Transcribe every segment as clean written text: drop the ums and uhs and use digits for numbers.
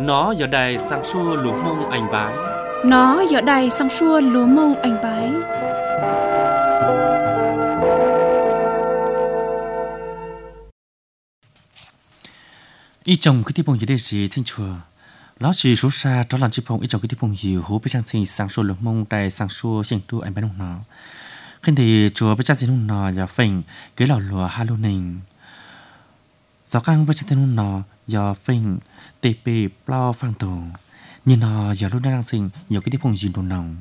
Nó giờ đây sang xua lúa mông anh bái. Nó giờ đây sang xua lúa mông anh bái. Ý chồng cái tiếp bông gì đây gì xin chùa. Nó chỉ số xa đó là chỉ bông ý chồng cái tiếp bông gì hú biết rằng gì sang xua lúa mông đây sang xua xin tu anh bái nông nó. Khi thì chùa biết rằng gì nông nó giờ phình cái lò lúa ha lô nình. Gió căng biết rằng nông nó giờ phình tê bì plau phang tổ. Nhưng nó giờ lúc đang sinh nhiều cái tiếp bông gì đồ nồng.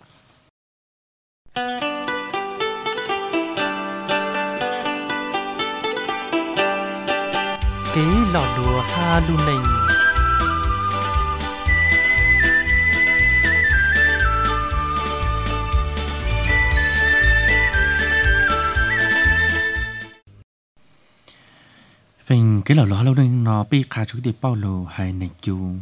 Cái lò lúa ha lô nình. Phình cái lò lúa ha lô nình nó bị khá chú cái bao lô hay nền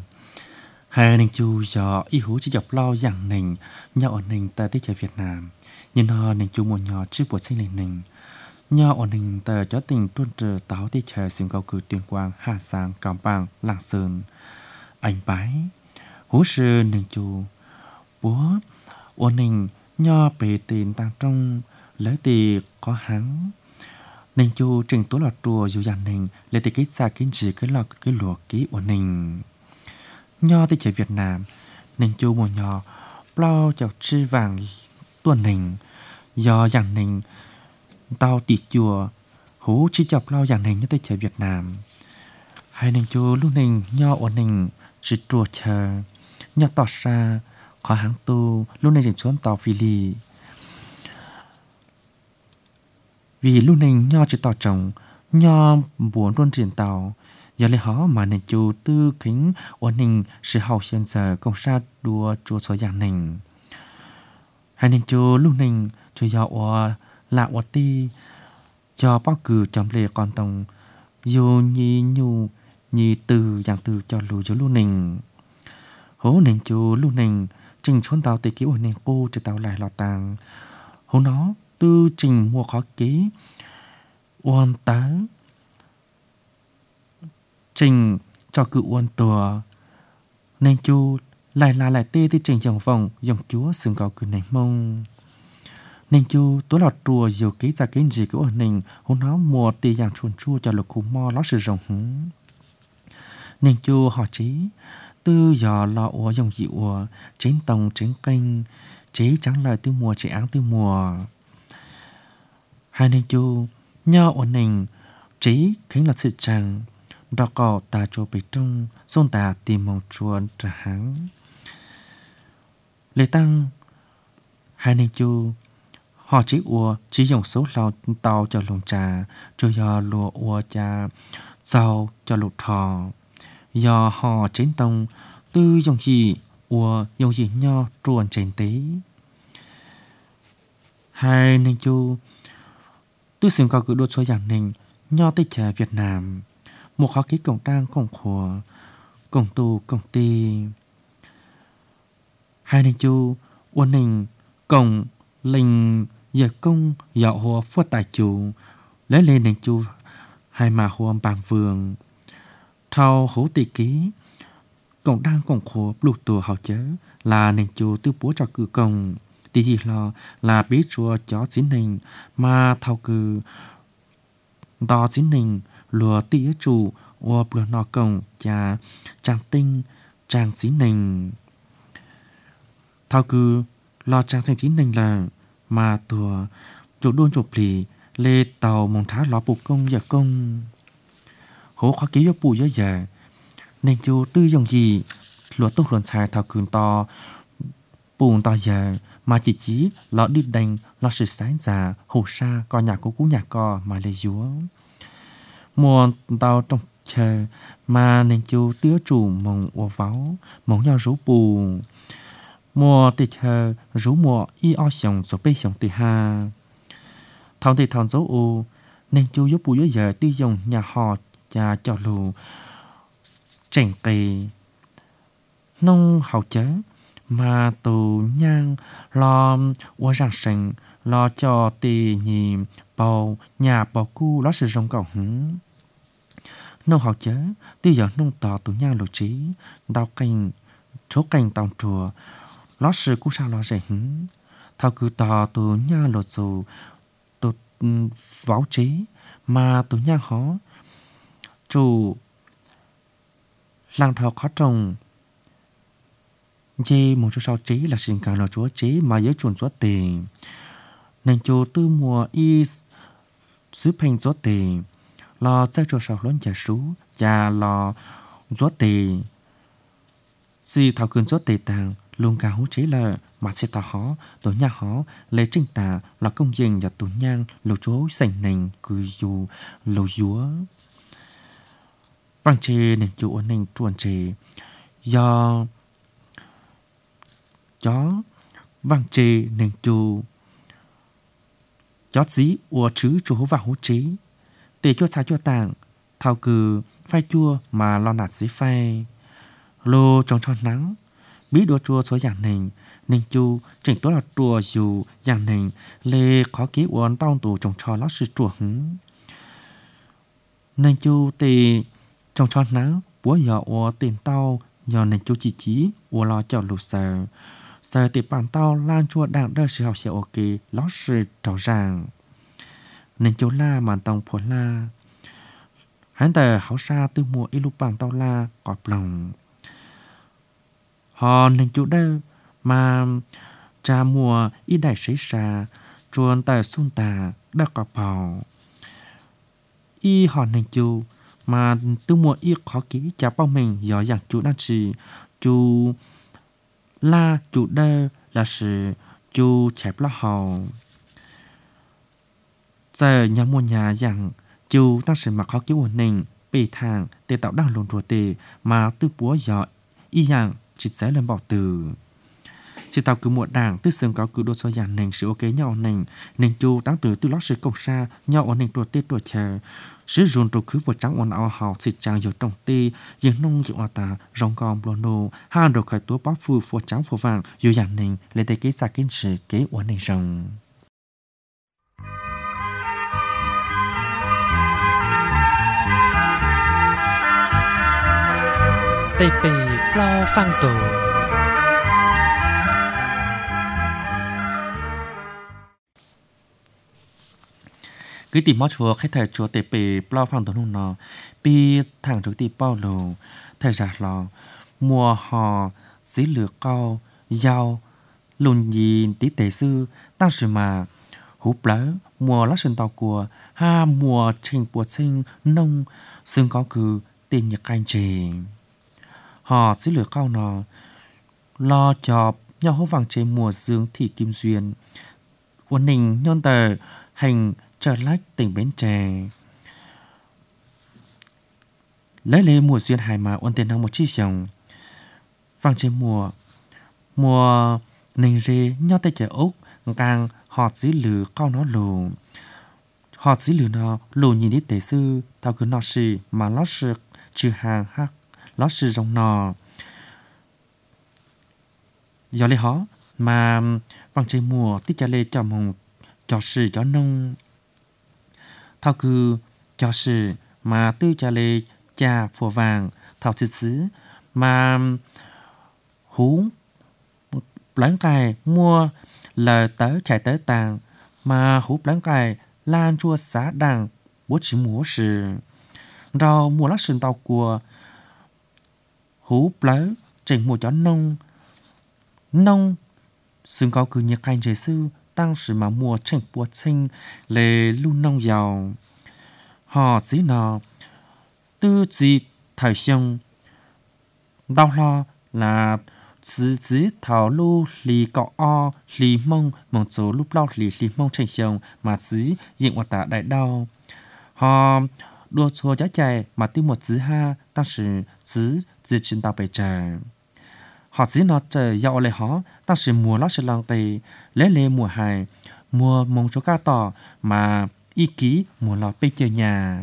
chú do ý hú chỉ dọc lo dạng nền nhau ở nền tại tích trời Việt Nam nhưng nó nền chú một nhỏ chưa buộc sinh lên nền nhau ở nền tại cho tình tuân trừ táo tích trời xuyên cầu cử Tuyên Quang Hà Giang Cao Bằng Lạng Sơn anh bái hú sư nền chú búa ở nền nhau bề tiền tăng trong lấy tiền có hắn nền chú trình tố lọt trùa dù dạng nền lấy tiền kích xa kín chỉ cái lọt cái lụa ký ở nền nho tới trời Việt Nam nên chú một nhỏ bao chọc chi vàng tuần nình do dạng nình tao tiệt chùa hú chi chọc lao dạng nình nhất tới trời Việt Nam hai nình chú lúc nình nho ở nình chỉ trùa chờ nho tỏ ra khó hãng tu lúc nình xuống tàu phi lì vì lúc nình nho chỉ tỏ trồng nho muốn luôn triển tàu giờ lấy họ mà nên chú tư kính ổn định sự hậu hiện giờ công sát đua chúa số dạng nình hai nên chú lúc nình chú giờ ở lạ ở ti cho bao cử chấm lệ con tông dù nhi nhu nhi từ dạng từ cho lù cho lúc nình hố nên chú lúc nình trình xuống tàu tây kiểu nên cô cho tàu lại lọ tàng hố nó tư trình mua khó ký oan tá trình cho cự uôn tùa nên chú lại tê tới trình dòng vòng dòng chúa xương cầu cự này mông nên chú tối lọt trùa dù ký ra cái gì của mình hôn nó mùa tì dạng chuồn chua cho lục cú mo lót sự rồng hứng nên chú họ trí tư giờ lọ ủa dòng dị ủa chén tông chén canh chế trắng lời tư mùa chế áng tư mùa hai nên chú nho ổn định trí khánh là sự chẳng đó có ta cho bị trung xôn ta tìm một chuồn trả hắn lê tăng hai nên chú họ chỉ ua chỉ dùng số lò tàu cho lồng trà cho do lùa ua trà giàu cho lụt thò do họ chiến tông tư dùng gì ua dùng gì nho truồn chén tí hai nên chú tư xìm cao cử đột số giảm nền nho tích trà Việt Nam một khó ký cổng trang cổng khổ cổng tu cổng ti hai nên chú uốn nình cổng linh giờ công dạo hồ phước tài chủ lấy lên nên chú hai mà hồ bàng vườn thao hố tỷ ký cổng đang cổng khổ lục tùa hào chớ là nên chú tư bố cho cử cổng tí gì lo là biết chùa chó chính nình mà thao cử đo chính nình lùa tía chủ ô bùa nọ cổng cha trang tinh trang xí nình thao cư lo trang xanh xí nình là mà tùa chủ đôn chủ lì lê tàu mong thá ló bục công giờ công hố khó ký cho bù giờ giờ nên chú tư dòng gì lúa tốt luận xài thao cư to bùn to giờ mà chỉ chí lọ đi đành lo sự sáng già hồ sa co nhà của cú nhà co mà lê dúa mùa tàu trong chờ mà nên chú tía chủ mong ua váu mong nhau rú bù mùa tì chờ rú mùa y o xong rồi bê xong tì ha thằng thì thằng dấu u nên chú giúp bù dưới giờ tuy dùng nhà họ cha cho lù chèn kỳ nông hậu chớ mà tù nhang lo ua ràng sành lo cho tì nhì bầu nhà bầu cu ló sự rong cầu hứng nông học chế tuy giờ nông tỏ tụ nhang lộ trí đào cành chỗ cành tàu chùa lót sự cũng sao lo rẻ hứng thao cứ tỏ tụ nhang lộ dù tụ váo trí mà tụ nhang hó chủ làng thọ khó trồng dê một số sau trí là sinh càng là chúa trí mà giới chuẩn chúa tiền nên chủ tư mùa y sứ phanh chúa tiền lo chơi cho sau lớn giả sú và lo chúa tiền gì thảo cường chúa tiền tàng luôn cả hú trí là mà sẽ tỏ hó tổ nhà hó lấy trinh tà là công dân và tổ nhang lô chúa sành nành cứ dù lô dúa vang chê nên chủ ổn định tuần chê do chó vang chê nên chủ chó dí ua chứ chủ hú vào hú trí để cho xa cho tàng thao cử phai chua mà lo nạt dí phai lô trong tròn nắng bí đua chua số dạng nền nên chủ chỉnh tốt là chùa dù dạng nền lê khó ký uốn tao tù trong trò lót sự chùa hứng nên chủ tì trong tròn nắng búa giờ ua tiền tao nhờ nên chủ chỉ ua lo cho lụt sợ tiệp bàn tao lan chua đảng đơ sự học sẽ ok lót sự trò ràng nên chủ la màn tông phổ la hắn tờ hảo xa tư mùa y lúc bàn tao la cọp lòng họ nên chủ đơ mà trà mùa y đại sấy xa chuồn tờ xuân tà đơ cọp bào y họ nên chủ mà tư mùa y khó kỹ chả bao mình giỏi dạng chủ đang chỉ chủ la chủ đơ là sự chủ chẹp lo hầu giờ nhà mua nhà dạng chủ đang sự mặc khó kỹ ổn định bị thang để tạo đang lộn rùa tề mà tư búa giỏi y dạng chỉ sẽ lên bảo từ chỉ tàu cứ một đảng tư sương có cứ đôi số dạng nền sự ok nhau nền chủ tăng từ tư lót sự cầu xa nhau ổn định rùa tê rùa chờ sử dụng rùa khứ của trắng ổn ảo hào xịt trang dầu trồng tê dương nông dụng ta rong gom blo nô hai đồ khởi tố bó phù phù trắng phù vàng dù dạng nền lên tới kế xa kiến sự kế ổn định rồng tây bề lo phang tổ cứ tìm mót chùa khách thời chùa tây bề lo phang tổ nung nọ pi thằng chùa tây bao lù thời giả lò mùa hò dí lửa cao dao lùn gì tí tề sư tao sự mà húp lỡ mùa lá sườn tàu của ha mùa trình bùa sinh nông xương có cứ tiền nhật anh trì họ dí lửa cao nọ lo chọp nhau hố vàng chế mùa dương thị kim duyên uốn ninh nhon tờ hành trở lách tỉnh Bến Tre lấy lê mùa duyên hài mà uốn tiền hàng một chi dòng vàng chế mùa ninh rê nhau tay trẻ ốc càng họ dí lửa cao nó lù họ dí lửa nó lù nhìn đi tế sư tao cứ nó xì mà lót sực trừ hàng hắc lót sư rong nò do lê hó mà vàng chế mùa tí trả lê cho mong cho sư cho nông thao cứ cho sư mà tư trả lê cha phùa vàng thao sư xứ mà hú láng cài mua lời tới chạy tới tàng mà hú láng cài lan chua xá đằng bố chỉ múa sự rồi mua lát sườn tàu của hú láng trình mua cho nông xương cao cứ nhiệt hành chế sư tăng sự mà mua trình bùa sinh lề luôn nông giàu họ dĩ nọ tư gì thời xong đau lo là dĩ thảo lưu lì cọ o lì mông mong số lúc lau lì mông trình xong mà dĩ diện hoạt tạ đại đau họ đua chua giá chạy mà tiêu một dĩ ha tăng sự dĩ trình tạo bày trà họ dĩ nó chờ dạo lại họ tăng sự mùa lót sự lòng bày lấy lê mùa hài mùa mong số ca tỏ mà y ký mùa lọ bê chơi nhà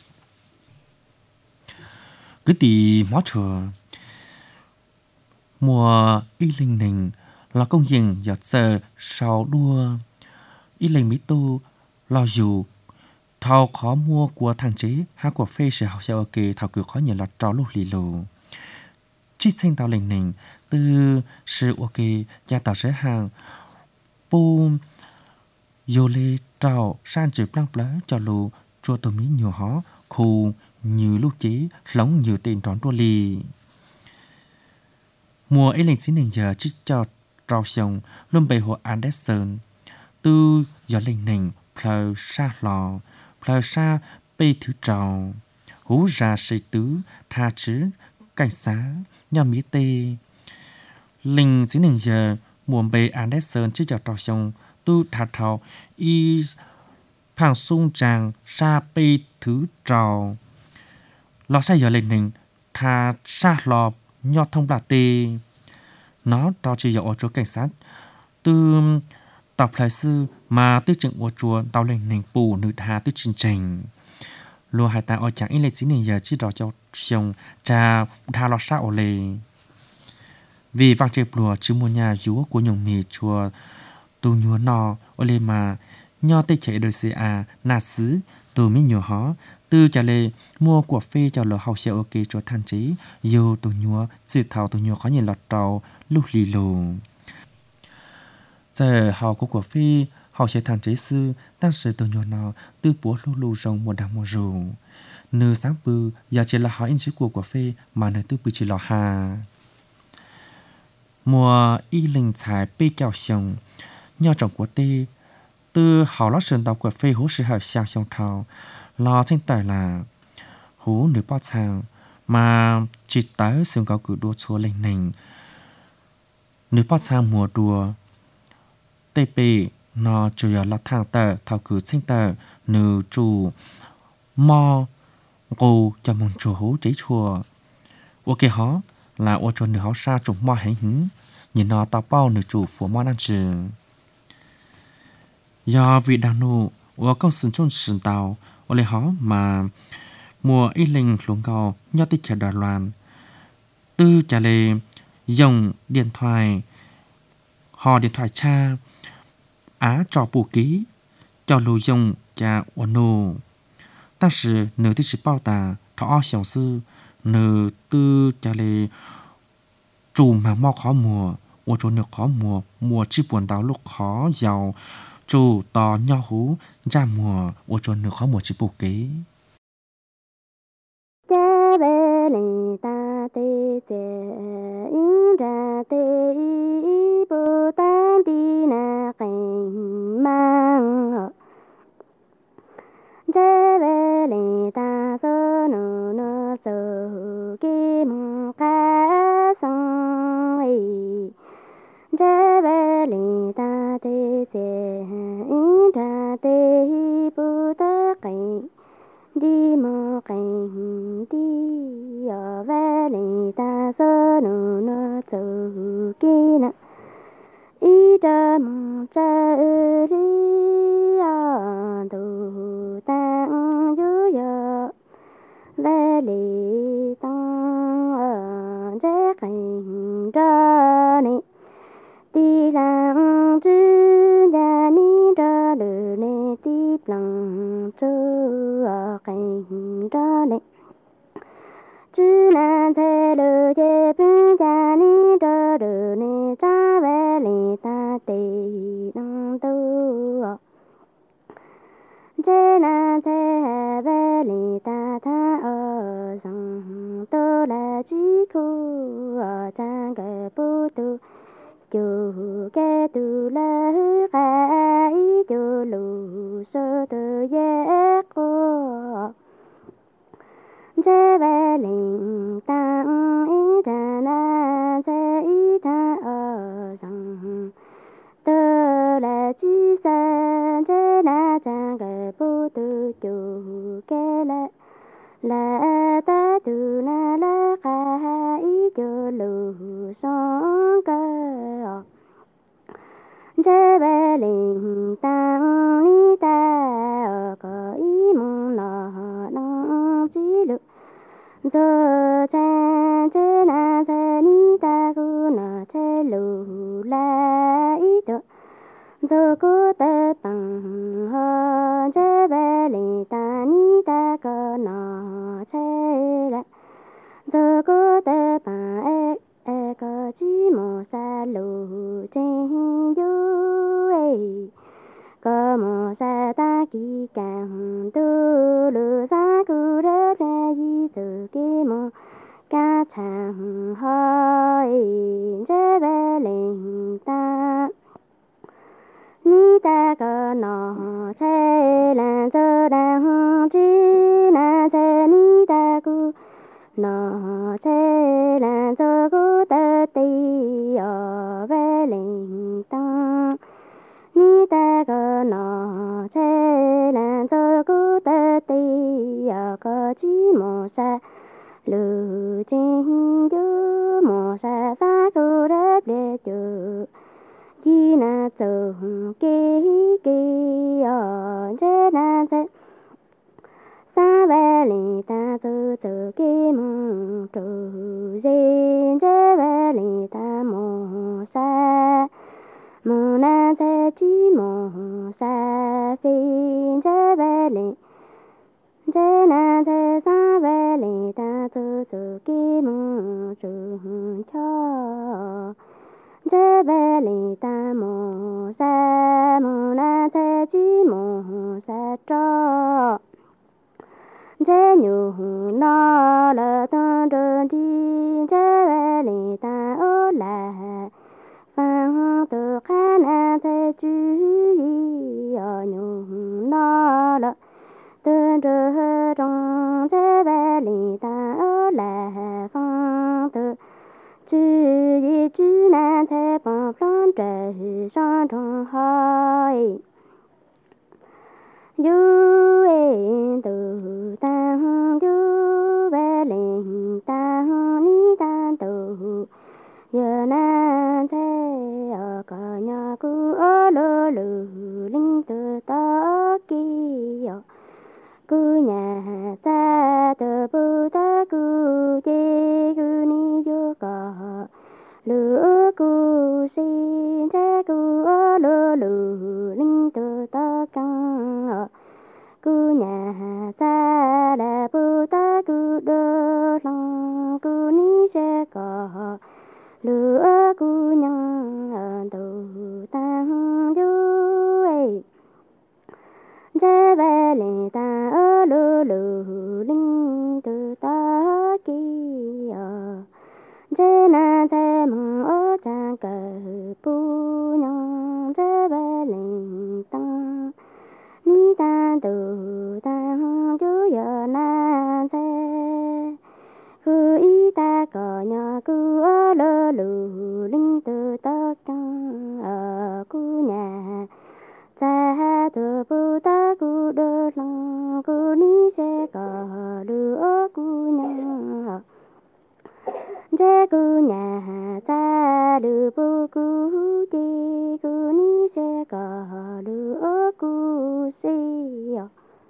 cứ tì mó chùa mùa y linh nình là công dừng giọt giờ sau đua y linh mỹ tu lo dù thao khó mua của thằng chế hay của phê sẽ học sao ok thao cứ khó nhận là trò lúc lì lù chỉ sinh tao lệnh nền từ sự ok gia tao sẽ hàng bùm vô lê trào san chữ blanc blanc cho lù cho tụi mình nhiều hó khu như lúc chế lóng nhiều tiền tròn đua lì mùa ấy lên xin nền giờ chỉ cho trào sông luôn bày hồ Anderson từ giờ lên nền phơi sa lò phơi sa bê thứ trào hú ra sĩ tứ tha chứ cảnh xá nhà mỹ tê linh xin nền giờ mùa bày Anderson chỉ cho trào sông tu thà thảo y phang sung tràng sa bê thứ trào lò sa giờ lên nền tha sa lò nho thông bạc tê nó trao chỉ dạo ở chỗ cảnh sát từ tập lại sư mà tư chứng của chùa tàu lên nền bù nữ hà tư trình trình lùa hai ta ở chẳng in lệ chính này giờ chỉ đỏ cho chồng cha tha lọt sao lệ vì vang chơi lùa chứ mua nhà dúa của nhung mì chùa tu nhúa nọ ở lệ mà nho tây chạy đời xe à nà xứ từ mi nhúa hó từ trả lệ mua của phê cho lọ học xe ok cho than trí yêu tu nhúa sự thảo tu nhúa có nhiều lọt trâu lúc lì lù giờ họ của phi họ sẽ thành chế sư đang sự từ nhỏ nào từ bố lù lù rồng một đằng một rù nửa sáng bư giờ chỉ là họ in chữ của phi mà nửa từ bư chỉ là hà mùa y linh trái bê kẹo sông nhỏ trọng của tê từ họ lót sườn tàu của phi hú sự hợp sang sông thảo lo trên tỏi là hú nửa bao chàng mà chỉ tới sườn cao cử đua chúa lên nền nửa bao chàng mùa đùa tây bì nó chủ yếu là thang tờ thảo cử sinh tờ nữ chủ mò cô cho môn chủ hú chế chùa ok hó là ô cho nữ hó xa trùng mò hành hứng nhìn nó tao bao nữ chủ của mò năng trừ do vị đàn nụ ô công sinh chôn sừng tàu ô lê hó mà mùa y linh luôn cao nhó tích trẻ đà loàn tư trả lệ dùng điện thoại họ điện thoại cha á cho bù ký cho lưu dùng cha ổn nô但是nửa tí chỉ bao tà thọ xiong sư nửa tư cha lệ chủ mà mò khó mùa ô chỗ nửa khó mùa mùa chỉ buồn đào lúc khó giàu chủ tò nho hú ra mùa ô chỗ nửa khó mùa chỉ bù ký đi mò cảnh đi ở về lì ta sơ nụ nó sơ kia nè ý đa mong cha đi ở tu tăng dữ dở về lì tăng ở thế cảnh ra nè đi làm chữ nhà ni ra lửa nè tiếp lòng chữ ở cảnh ra nè chữ nan thế lửa chế bên nhà ni ra lửa nè cha về lì ta tì năng tu chế nan thế về lì ta tha ở rằng tôi là chỉ khu ở trang cái bút tu chú cái tu la khai chú lù sơ tu ye cô chế về linh tăng ý ra na chế ý tha ở rằng tôi là chỉ san chế na trang cái bút tu chú cái là ta tu na la khai chú lù song cơ chế về linh tăng lý ta có ý mong nó năng chỉ lực giờ cha chế na chế ni ta cứ nó chế lù la ý được giờ cứ tê bằng hơn chế về linh có mô sa ta kỳ càng tu lư sa cu rê rê yi su kỳ mô ca chẳng hỏi rê bê linh ta ni ta có nọ chê lan sơ đăng chi na chê ni ta cu nọ chê lan sơ cu tơ ti ở bê linh ta ni ta có nọ chê lan sơ cu tơ ti ở có chi mô sa lư chinh chú mô sa sa cu rếp đê chư chi na sơ kê kê ở chê na chê sa bê lì ta sơ sơ kê mô trù dê chê bê lì ta mô sa mô na chê chi mô sa phi chê bê lì chê na chê sa bê lì ta sơ sơ kê mô trù cho chê bê lì ta mô sa mô na chê chi mô sa cho chê nhu nó lơ tân trơn chi chê bê lì ta ô la phan tự khá na chê chú yi ở nhu nó lơ tân trơn trong chê bê lì ta ô la phan tự chú yi chú na chê bằng phan trê sang trong hỏi du en tu tang du bê linh tang ni tang tu giờ na thế ở cờ nhà cu ở lơ lử linh tu ta ki cu nhà ta tu bu ta cu chê cu ni du cờ lửa cu xin thế cu ở lơ lử linh tu ta căng cu nhà ta đã bu ta cu đơ lòng cu ni sẽ có lửa cu nhân tu tăng du ấy chê bê lì ta ở lư lư linh tu ta kia chê na chê mong ở trang cờ bu nhân chê bê lì tăng ni ta tu tăng chú giờ na chê cứ ý ta có nhỏ cứ ở lơ lử linh tu ta căng ở cu nhà ta tu bu ta cu đơ lòng cu ni sẽ có lửa cu nhà chê cu nhà ta du bu cu chê cu ni sẽ có lửa cu si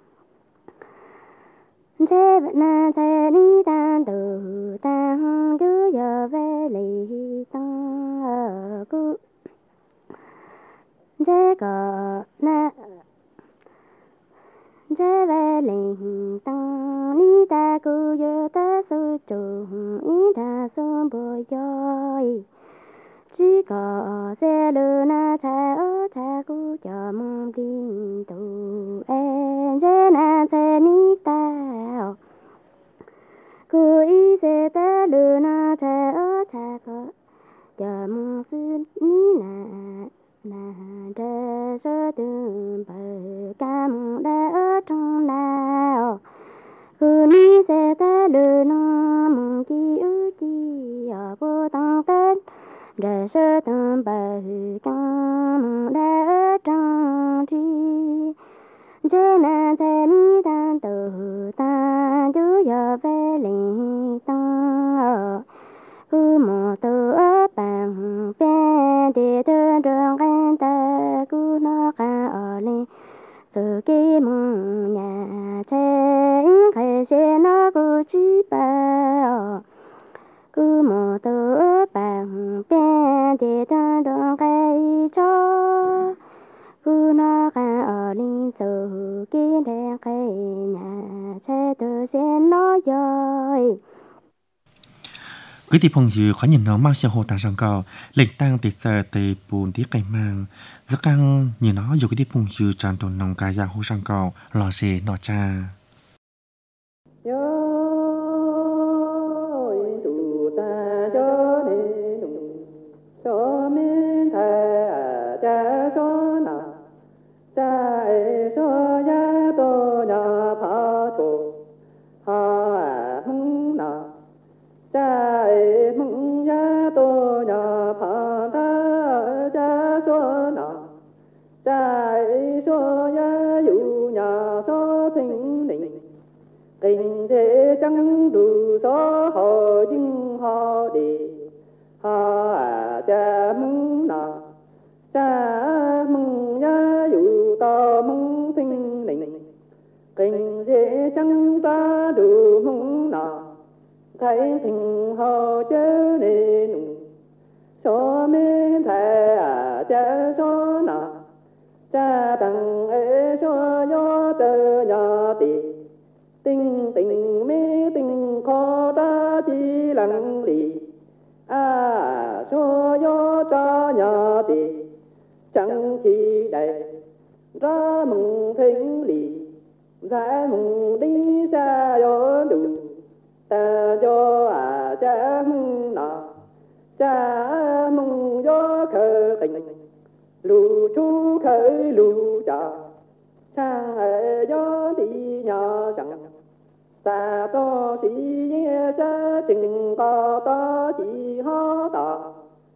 chê na chê ni ta tu tăng chú giờ về lì tăng ở cu chê có na chê về lì tăng ni ta cu giờ ta su trùng ý ta xuống bồi dối chỉ có xe lư na cha ở cha cu cho mong tin tu em chê na chê ni ta cu ý xe ta lư na cha ở cha có cho mong sư ni na đê sơ tương bờ ca mong đê ở trong nào cu ni xe ta lư na mong chi ư chi ở vô tăng tết đê sơ tương bờ ca mong đê ở trong chi chê na chê ni ta tu ta chú giờ về lì ta cu mô tu ở bằng bè đi tư đường ghen ta cu nó ca ở lì sự kỳ mong nhà chê khai xe nó cu chi ba cu mô tu ở bằng bè đi tư đường ghen cho cu nó ca ở lì sự kỳ đen khai nhà chê tu xe nó dời Cứ thì phong dư khó nhìn nó mang xe hồ tàng sang cầu, lệnh tăng tịch giờ tề bùn tí cây mang. Giấc căng nhìn nó dù cái tí phong dư tràn tồn nông ca giang hồ sang cầu, lò xề nọ cha. tình thế chẳng đủ số họ nhưng họ đi họ cha mừng nọ cha mừng ya dù to mừng sinh linh tình thế chẳng ta đủ mừng nọ thấy tình họ chớ nên số men thề cha số nọ cha đằng ấy số gió tơ nhỏ tì tình tình mê tình khó đã chỉ lặng lì cho gió cho nhỏ thì chẳng chỉ đầy ra mừng thính lì ra mừng đi xa gió đủ ta cho cha mừng nọ cha mừng gió khởi tình lù chú khởi lù trà sang ở gió đi nhỏ chẳng ta to chỉ nghe cha chừng có to chỉ ho ta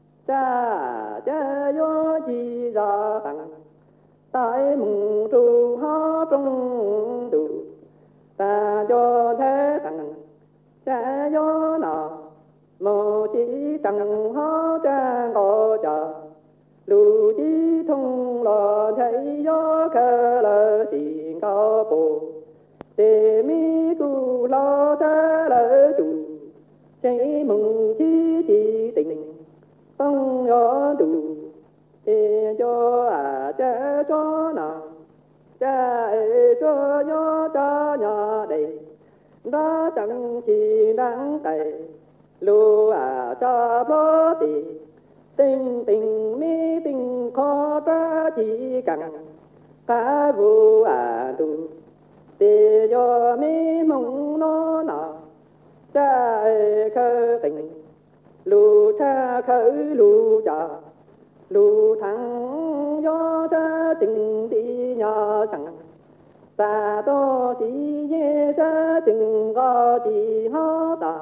cha gió chỉ ra tặng tại mừng tru ho trong đủ ta cho thế tặng cha gió nọ mồ chỉ tặng ho cha ngõ chờ lù chỉ thông lò thấy gió khờ lờ chỉ cao bồ tề mi cu lo ta lỡ chủ cháy mừng chi chỉ tình tông gió đủ tề cho cha cho nào cha cho gió cho nhỏ đầy đó chẳng chỉ đáng cày lù cho bó tì tình tình mi tình khó ta chỉ cần cả vụ tù tì cho mi mong nó nọ cha khơi tình lù cha khơi lù cha lù thằng gió cha tình đi nhỏ chẳng ta to chỉ dễ cha tình có chỉ ho ta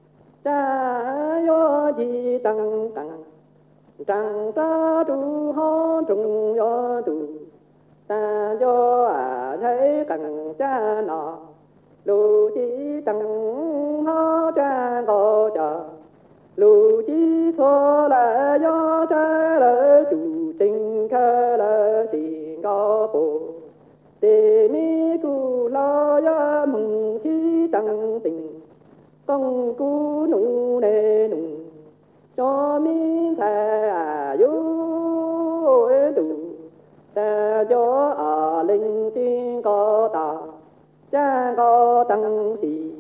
cha gió chỉ tăng tăng chẳng ta tu ho trùng gió tu ta gió thấy cần cha nọ lù chỉ tăng ho cha có chờ lù chỉ thua là gió cha lỡ chủ tình khờ lỡ tình có bồ tề mi cu lo gió mừng chỉ tăng tình công cu nụ nề nụ cho mi thề vô đủ ta cho linh tiên có ta cha có tăng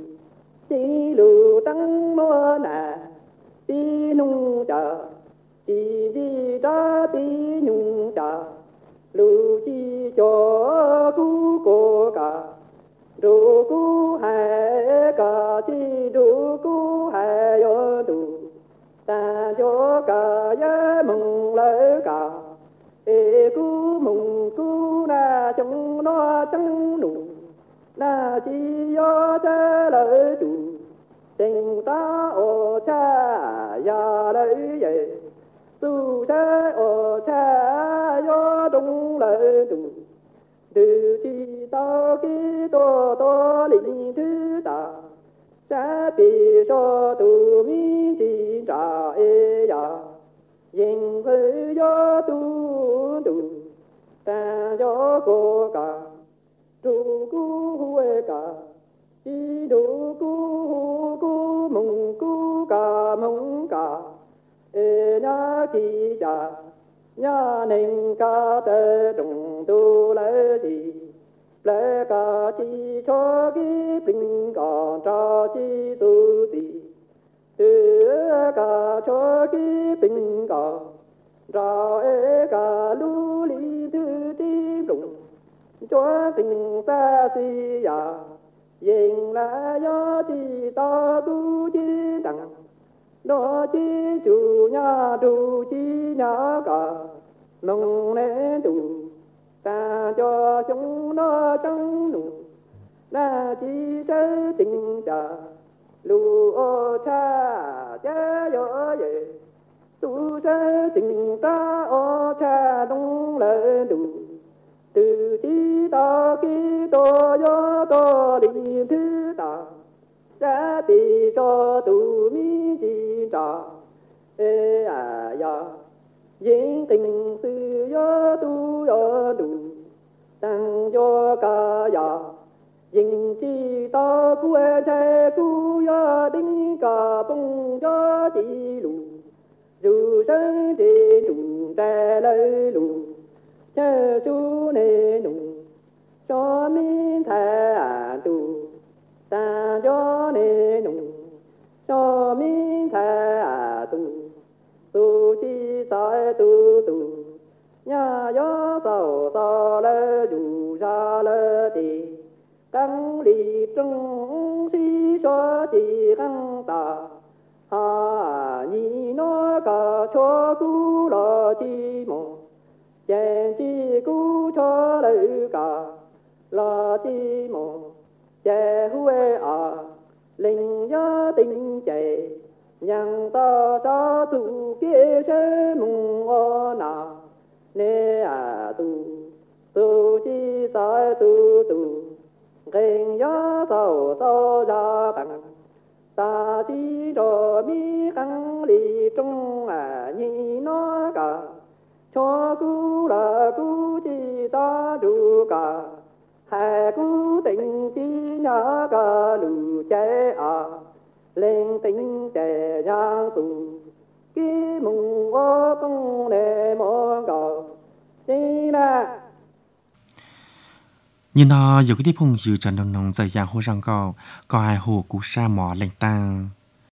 chỉ lù tăng mưa nà tí nung chờ chỉ đi ra tí nhung chờ lù chi cho cú cô cả đủ cú hai cả chi đủ cú hai vô đủ ta cho cả giá mừng lỡ cả ê cú mừng cú na trong nó chẳng đủ na chỉ do cha lỡ chủ tình ta ô cha ya lấy về tu cha ô cha do đúng lỡ đủ từ chi tao khi to linh thứ ta cha bị cho tu mi chỉ trả e ya yên với gió tu tu ta gió cô cả tu cu huê cả chi đủ cu mong cu cả mong cả e nhá chi cha nhá nên cả tê trùng tu lễ gì lễ cả chi cho cái bình còn cho chi tu tì từ cả cho cái tình cả rồi cả lũ lý thứ đi đụng cho tình xa xì ya yên là do chỉ ta tu chỉ đặng đó chỉ chủ nhà tu chỉ nhà cả nông nè tu ta cho chúng nó trong nụ là chỉ sẽ tình trả lu ô cha cha yo ye tu sẽ tình ta ô cha đông lệ đủ từ đi ta khi to yo to đi thứ ta sẽ đi cho tu mi chỉ trả ê à ya yên tình sự yo tu yo đủ tăng cho cả ya yên chỉ ta quê che cu ya đinh cả bông cho chỉ lù dù生这种在来路，这主内农，说明态度，但叫内农，说明态度，都是在度度，呀呀早早来如啥来的，刚里中西说的很大。啊，你那个车古老寂寞，见起古车来个老寂寞，这会啊，另呀定在，让大家都给什么我拿，你啊都是在都，人呀早ra bằng。ta chỉ cho mi khăn li trong nhìn nó cả cho cú là cú chỉ ta đủ cả hai cú tình chỉ nhớ cả lù chạy lên tình chạy giang tù cái mùng ô tung để mong cầu đi nè nhưng nó dù cái tiếp phong dự trần đồng nồng dày dàng hô răng có ai hồ cú sa mỏ lệnh tăng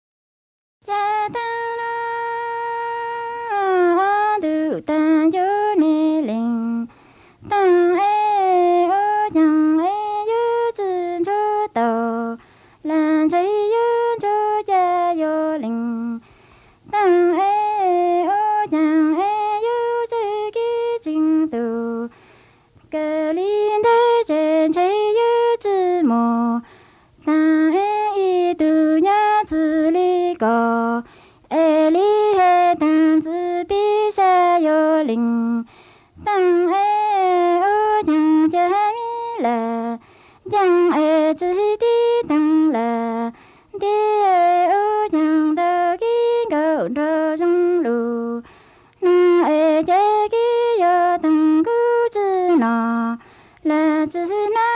tăng cho nè lệnh tăng ở chẳng giữ chân cho tàu làm thấy giữ cho cha vô lệnh tăng ở chẳng giữ cho cái trình tự cái liên thế trên thấy giữ chữ mồ tăng từ nhà xử lý có lý hệ tăng tự bi sa yo linh tăng ở chẳng cha mi là chẳng chỉ đi tăng là đi ở chẳng đỡ cái gạo đỡ trong lù năng chế cái yo tăng cứ chữ nọ là chữ na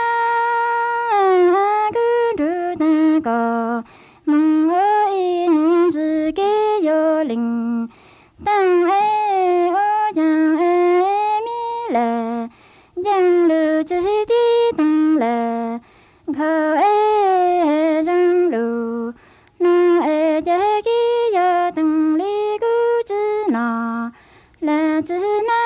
cứ đưa ta có mong ở yên chữ cái yo linh tăng ở chẳng mi là chẳng lù chữ đi tăng là khờ chẳng lù năng chế cái yo tăng lý cứ chữ nọ là chữ na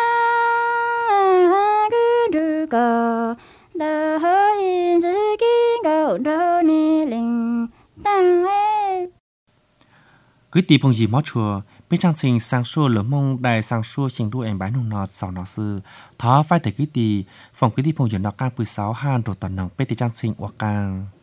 cứ đưa có đỡ hơi chữ cái gạo đỡ nè linh tăng cứ tìm phong gì mót chùa bên trang trình sang xua lỡ mông đài sang xua xin đu em bán nông nọt sau nó sư thó phải thể cứ tì phòng cứ đi phong giờ nó cang 16 han đồ tận nòng bên trang trình hoặc càng